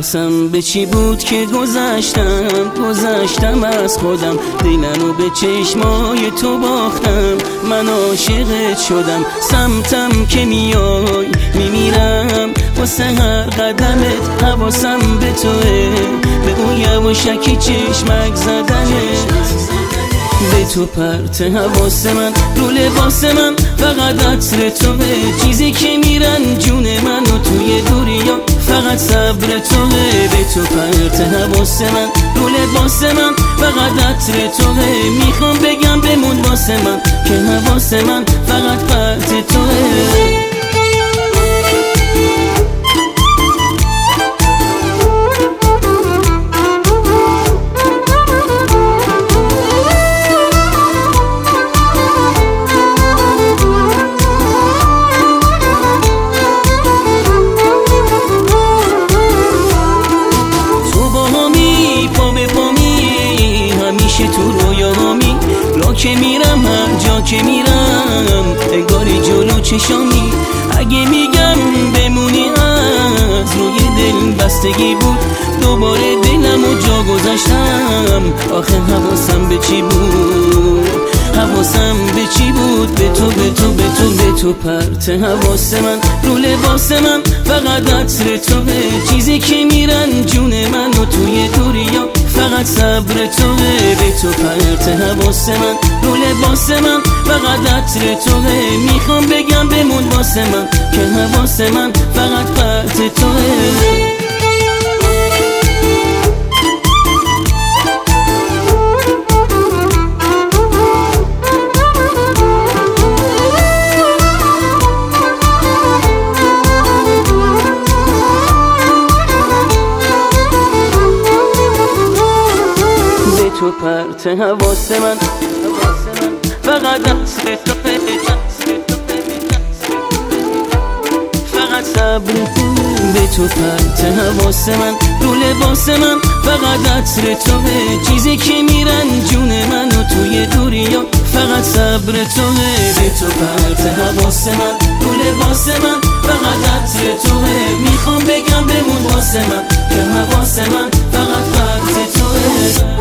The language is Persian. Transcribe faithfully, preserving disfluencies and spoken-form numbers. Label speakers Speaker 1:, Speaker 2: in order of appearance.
Speaker 1: حواسم به چی بود که گذشتم گذشتم از خودم، دلمو به چشمای تو باختم، من عاشقت شدم. سمتم که میای میمیرم واسه هر قدمت، حواسم به توه، به اون یواشکی چشمک زدنت، به تو پرت حواس من، رو لباس من فقط عطر توه، چیزی که میرن جون من و توی دوریا فقط صبر توه. به تو پرت حواس من، رو لباس من فقط عطر توه، میخوام بگم بمون واسه من که حواس من فقط پرت توه. تو رویامی را که میرم، هر جا که میرم انگاری جلو چشامی. اگه میگم بمونی از روی دل بستگی بود، دوباره دلمو جا گذاشتم. آخه حواسم به چی بود، حواسم به چی بود، به تو به تو به تو به تو پرت حواس من، رو لباس من فقط عطر توه، چیزی که میرن جون من و توی دوریا فقط صبر توه. به تو پرت حواس من، رو لباس من فقط عطر توه، میخوام بگم بمون واسه من که حواس من فقط پرت توه. تو پرت حواس من فقط عطر توه، فقط صبر. به تو پرت حواس من، رو لباس من فقط عطر توه، چیزی که میرن جون من و توی دوریا فقط صبر توه. به تو پرت حواس من، رو لباس من فقط عطر توه، میخوام بگم بمون واسه من که حواس من فقط پرت توه.